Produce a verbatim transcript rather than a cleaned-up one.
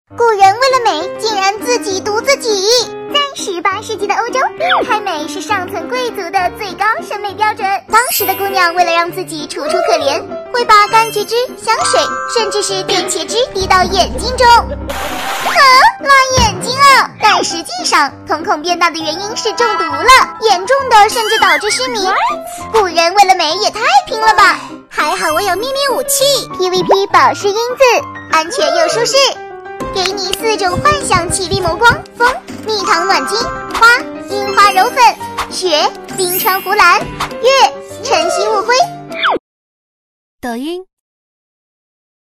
古人为了美，竟然自己毒自己。在十八世纪的欧洲，太美是上层贵族的最高审美标准。当时的姑娘为了让自己楚楚可怜，会把柑橘汁、香水，甚至是电茄汁滴到眼睛中。啊，辣眼睛啊！但实际上，瞳孔变大的原因是中毒了，严重的甚至导致失明。古人为了美也太拼了吧！还好我有秘密武器 P V P 保湿因子，安全又舒适。给你四种幻想起立眸光：风、蜜糖暖金、花、樱花柔粉、雪、冰川湖蓝、月、晨曦雾辉。 抖音。